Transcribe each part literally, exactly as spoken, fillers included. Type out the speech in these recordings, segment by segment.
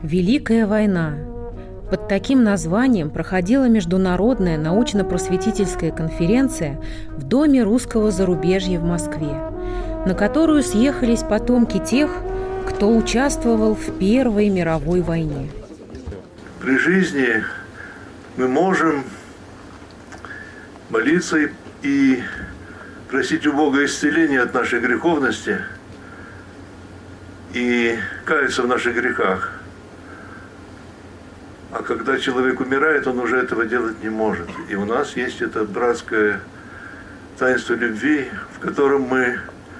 Великая война. Под таким названием проходила международная научно-просветительская конференция в Доме русского зарубежья в Москве, на которую съехались потомки тех, кто участвовал в Первой мировой войне. При жизни мы можем молиться и просить у Бога исцеления от нашей греховности и каяться в наших грехах. А когда человек умирает, он уже этого делать не может. И у нас есть это братское таинство любви, в котором мы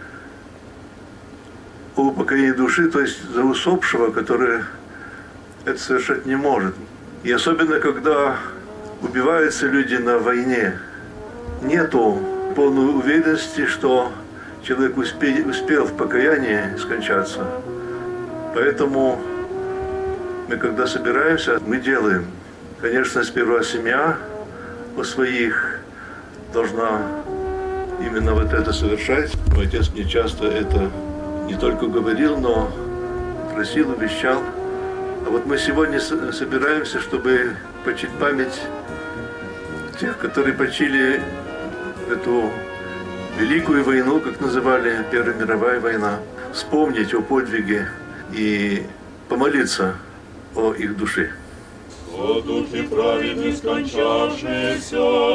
о упокоении души, то есть за усопшего, который это совершать не может. И особенно, когда убиваются люди на войне, нету полной уверенности, что человек успе, успел в покаянии скончаться. Поэтому мы, когда собираемся, мы делаем. Конечно, сперва семья у своих должна именно вот это совершать. Мой отец мне часто это не только говорил, но просил, обещал. А вот мы сегодня собираемся, чтобы почтить память тех, которые почили эту Великую войну, как называли, Первая мировая война. Вспомнить о подвиге и помолиться о их душе. О духе праведных скончавшихся,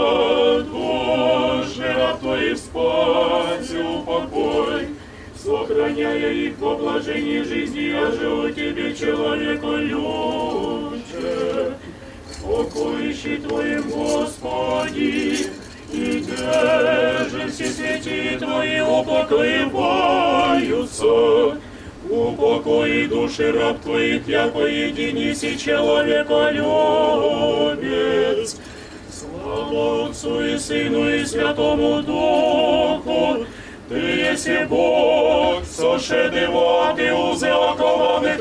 Боже, раб Твоих спаси, упокой, сохраняя их во блажении жизни, я живу Тебе, человеколюбче, покоищи Твоим, Господи, и где же все святые Твои упокоиваются? Упокои души раб Твоих, яко единиси человеколюбец. Слава Отцу и Сыну и Святому Духу, Ты еси Бог, сошедевати узы окованных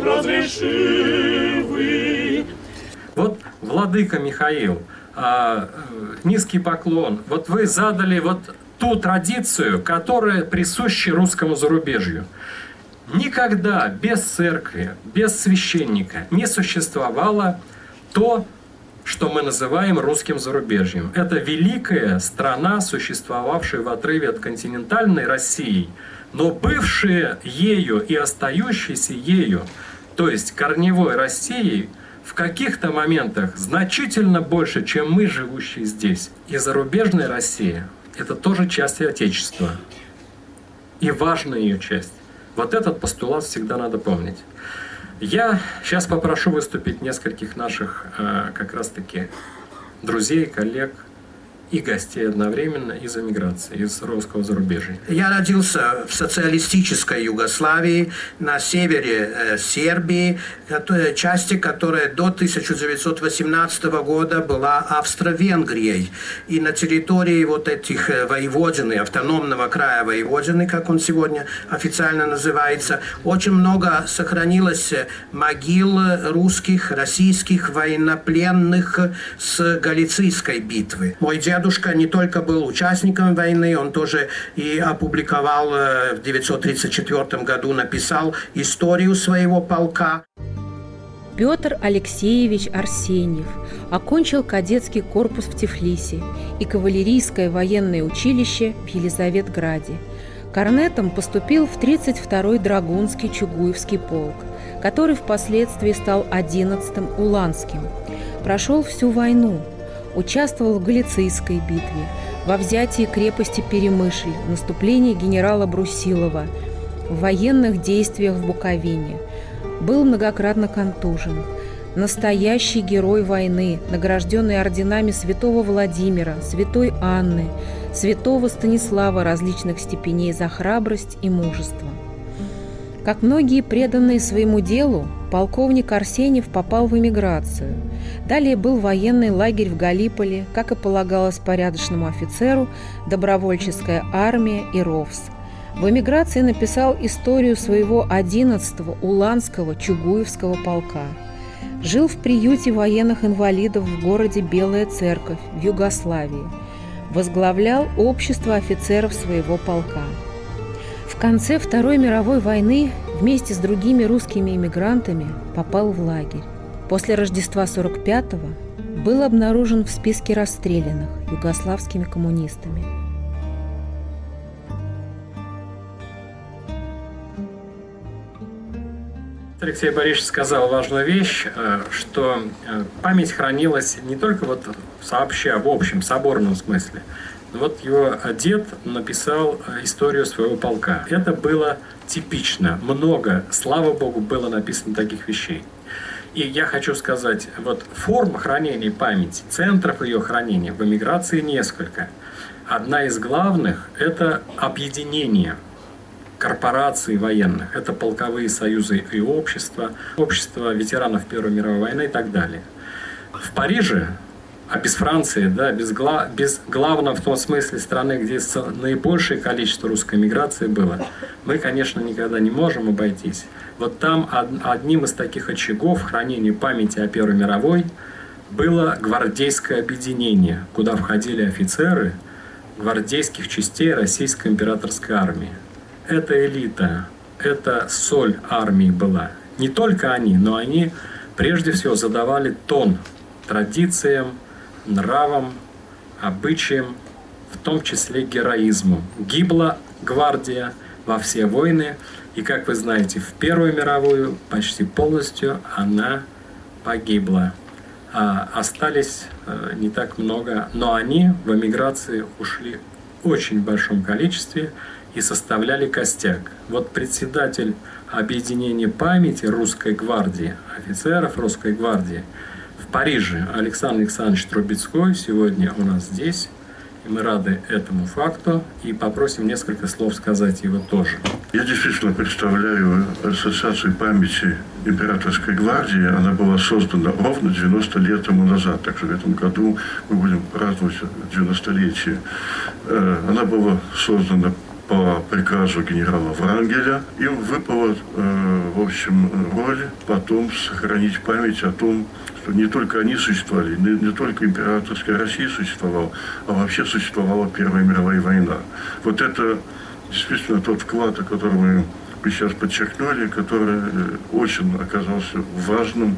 разрешивый. Вот, владыка Михаил, а, низкий поклон. Вот вы задали вот ту традицию, которая присуща русскому зарубежью. Никогда без церкви, без священника не существовало то, что мы называем русским зарубежьем. Это великая страна, существовавшая в отрыве от континентальной России, но бывшая ею и остающаяся ею, то есть корневой Россией, в каких-то моментах значительно больше, чем мы, живущие здесь. И зарубежная Россия — это тоже часть Отечества. И важная ее часть. Вот этот постулат всегда надо помнить. Я сейчас попрошу выступить нескольких наших э, как раз-таки друзей, коллег и гостей одновременно из эмиграции, из русского зарубежья. Я родился в социалистической Югославии, на севере э, Сербии, части которой до тысяча девятьсот восемнадцатого года была Австро-Венгрией. И на территории вот этих воеводины, автономного края воеводины, как он сегодня официально называется, очень много сохранилось могил русских, российских военнопленных с Галицийской битвы. Мой дед Дедушка не только был участником войны, он тоже и опубликовал в девятьсот тридцать четвёртом году, написал историю своего полка. Петр Алексеевич Арсеньев окончил кадетский корпус в Тифлисе и кавалерийское военное училище в Елизаветграде. Корнетом поступил в тридцать второй Драгунский Чугуевский полк, который впоследствии стал одиннадцатым Уланским. Прошел всю войну. Участвовал в Галицийской битве, во взятии крепости Перемышль, наступлении генерала Брусилова, в военных действиях в Буковине. Был многократно контужен. Настоящий герой войны, награжденный орденами святого Владимира, святой Анны, святого Станислава различных степеней за храбрость и мужество. Как многие преданные своему делу, полковник Арсеньев попал в эмиграцию. Далее был военный лагерь в Галиполи, как и полагалось порядочному офицеру, добровольческая армия и РОВС. В эмиграции написал историю своего одиннадцатого Уланского Чугуевского полка. Жил в приюте военных инвалидов в городе Белая Церковь в Югославии. Возглавлял общество офицеров своего полка. В конце Второй мировой войны вместе с другими русскими эмигрантами попал в лагерь. После Рождества сорок пятого был обнаружен в списке расстрелянных югославскими коммунистами. Алексей Борисович сказал важную вещь, что память хранилась не только вот сообща, в общем, соборном смысле. Вот его дед написал историю своего полка. Это было типично. Много, слава богу, было написано таких вещей. И я хочу сказать, вот форм хранения памяти, центров ее хранения в эмиграции несколько. Одна из главных – это объединение корпораций военных. Это полковые союзы и общества, общество ветеранов Первой мировой войны и так далее. В Париже, а без Франции, да, без, гла, без главного в том смысле страны, где наибольшее количество русской эмиграции было, мы, конечно, никогда не можем обойтись. Вот там одним из таких очагов хранения памяти о Первой мировой было гвардейское объединение, куда входили офицеры гвардейских частей Российской императорской армии. Это элита, это соль армии была. Не только они, но они прежде всего задавали тон традициям, нравам, обычаям, в том числе героизму. Гибла гвардия во все войны, и, как вы знаете, в Первую мировую почти полностью она погибла. А остались не так много, но они в эмиграции ушли в очень большом количестве и составляли костяк. Вот председатель объединения памяти Русской гвардии, офицеров Русской гвардии в Париже Александр Александрович Трубецкой сегодня у нас здесь. И мы рады этому факту и попросим несколько слов сказать его тоже. Я действительно представляю Ассоциацию памяти Императорской гвардии. Она была создана ровно девяносто лет тому назад. Так что в этом году мы будем праздновать девяностолетие. Она была создана по приказу генерала Врангеля. Им выпала, в общем, роль потом сохранить память о том, что не только они существовали, не, не только императорская Россия существовала, а вообще существовала Первая мировая война. Вот это действительно тот вклад, о котором вы сейчас подчеркнули, который очень оказался важным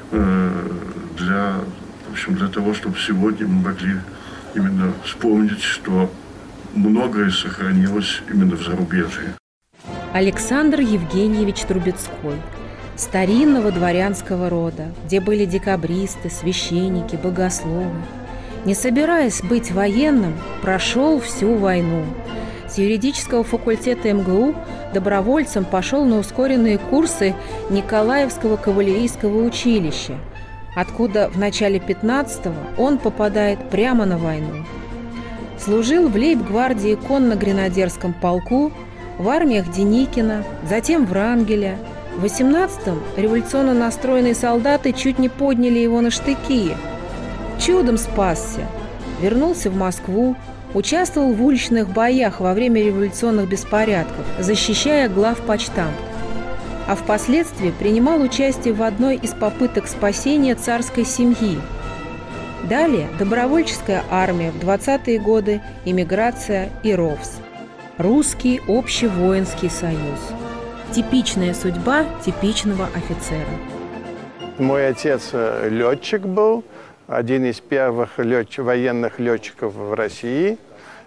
для, в общем, для того, чтобы сегодня мы могли именно вспомнить, что многое сохранилось именно в зарубежье. Александр Евгеньевич Трубецкой. Старинного дворянского рода, где были декабристы, священники, богословы. Не собираясь быть военным, прошел всю войну. С юридического факультета эм гэ у добровольцем пошел на ускоренные курсы Николаевского кавалерийского училища, откуда в начале пятнадцатого он попадает прямо на войну. Служил в лейб-гвардии конно-гренадерском полку, в армиях Деникина, затем Врангеля. В восемнадцатом революционно настроенные солдаты чуть не подняли его на штыки. Чудом спасся. Вернулся в Москву, участвовал в уличных боях во время революционных беспорядков, защищая главпочтамт. А впоследствии принимал участие в одной из попыток спасения царской семьи. Далее добровольческая армия в двадцатые годы, эмиграция и РОВС. Русский общевоинский союз. Типичная судьба типичного офицера. Мой отец летчик был, один из первых летч... военных летчиков в России.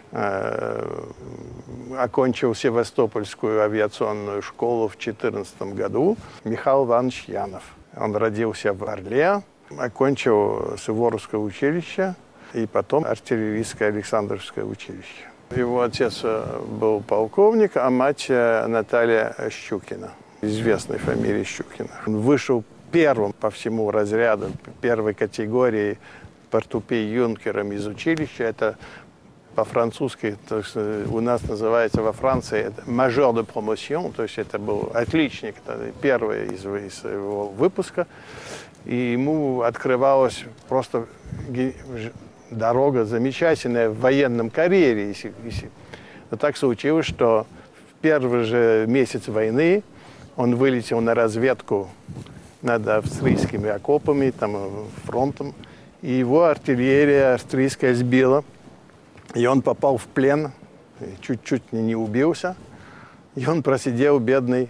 Окончил Севастопольскую авиационную школу в две тысячи четырнадцатом году. Михаил Иванович Янов. Он родился в Орле, окончил Суворовское училище и потом артиллерийское Александровское училище. Его отец был полковник, а мать Наталья Щукина, известной фамилии Щукина. Он вышел первым по всему разряду, первой категории портупей-юнкером из училища. Это по-французски, у нас называется во Франции, это мажор де промоtion, то есть это был отличник, это первый из, из его выпуска. И ему открывалась просто дорога замечательная в военном карьере. Если, если. Но так случилось, что в первый же месяц войны он вылетел на разведку над австрийскими окопами, там, фронтом, и его артиллерия австрийская сбила, и он попал в плен, чуть-чуть не убился, и он просидел, бедный,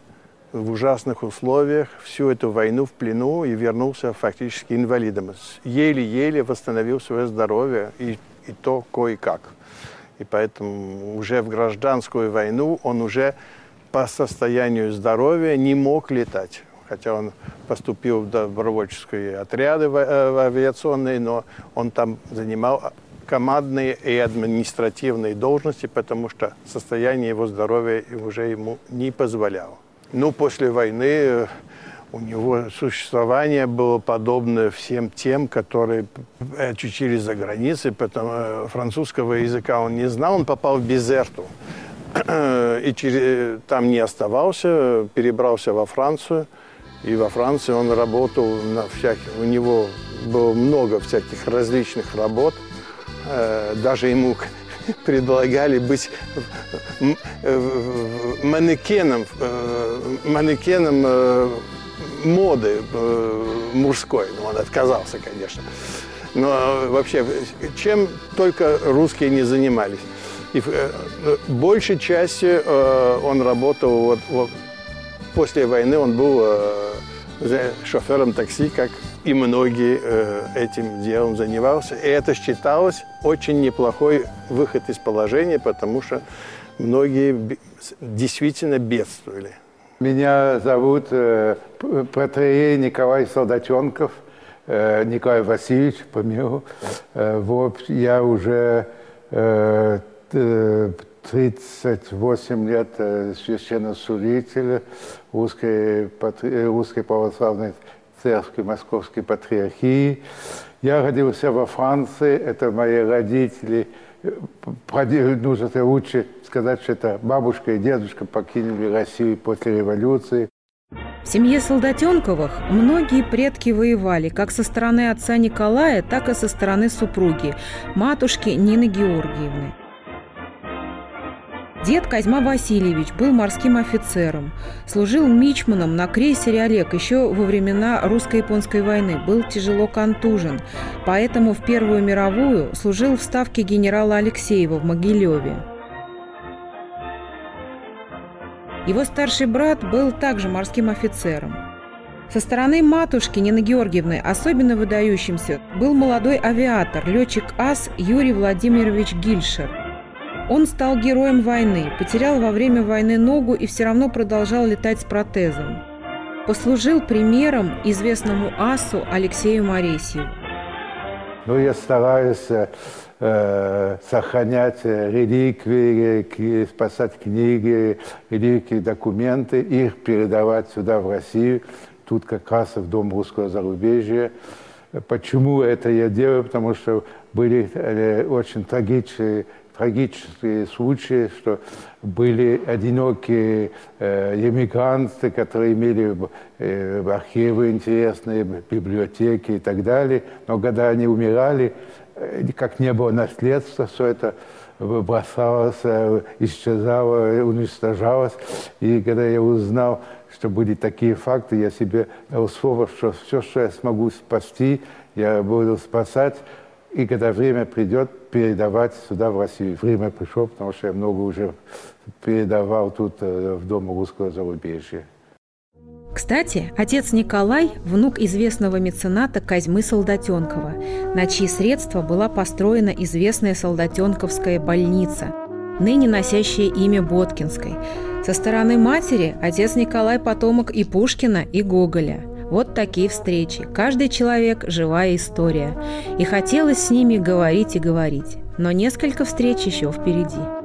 в ужасных условиях всю эту войну в плену и вернулся фактически инвалидом. Еле-еле восстановил свое здоровье, и, и то кое-как. И поэтому уже в гражданскую войну он уже по состоянию здоровья не мог летать. Хотя он поступил в добровольческие отряды авиационные, но он там занимал командные и административные должности, потому что состояние его здоровья уже ему не позволяло. Ну, после войны у него существование было подобно всем тем, которые очутились за границей, потому французского языка он не знал, он попал в Безерту. И через, там не оставался, перебрался во Францию. И во Франции он работал на всяких, у него было много всяких различных работ. Даже ему предлагали быть манекеном, манекеном моды мужской. Но он отказался, конечно. Но вообще, чем только русские не занимались. И большей частью он работал, вот, вот, после войны он был шофером такси, как и многие этим делом занимался. И это считалось очень неплохой выход из положения, потому что многие действительно бедствовали. Меня зовут э, протоиерей Николай Солдатенков, э, Николай Васильевич, по миру. Э, вот я уже э, тридцать восемь лет э, священнослужитель русской, русской православной церкви Московской патриархии. Я родился во Франции, это мои родители. Нужно лучше сказать, что это бабушка и дедушка покинули Россию после революции. В семье Солдатенковых многие предки воевали, как со стороны отца Николая, так и со стороны супруги, матушки Нины Георгиевны. Дед Козьма Васильевич был морским офицером, служил мичманом на крейсере «Олег» еще во времена русско-японской войны, был тяжело контужен, поэтому в Первую мировую служил в ставке генерала Алексеева в Могилеве. Его старший брат был также морским офицером. Со стороны матушки Нины Георгиевны особенно выдающимся был молодой авиатор, летчик-ас Юрий Владимирович Гильшер. Он стал героем войны, потерял во время войны ногу и все равно продолжал летать с протезом. Послужил примером известному асу Алексею Моресьеву. Ну, я стараюсь э, сохранять реликвии, спасать книги, реликвии, документы, их передавать сюда, в Россию, тут как раз в Дом русского зарубежья. Почему это я делаю? Потому что были э, очень трагичные трагические случаи, что были одинокие э, эмигранты, которые имели э, архивы интересные, библиотеки и так далее. Но когда они умирали, э, как не было наследства, все это бросалось, исчезало, уничтожалось. И когда я узнал, что были такие факты, я себе дал слово, что все, что я смогу спасти, я буду спасать. И когда время придет, передавать сюда, в Россию. Время пришло, потому что я много уже передавал тут, в Дом русского зарубежья. Кстати, отец Николай – внук известного мецената Козьмы Солдатенкова, на чьи средства была построена известная Солдатенковская больница, ныне носящая имя Боткинской. Со стороны матери отец Николай – потомок и Пушкина, и Гоголя. Вот такие встречи. Каждый человек – живая история. И хотелось с ними говорить и говорить. Но несколько встреч еще впереди.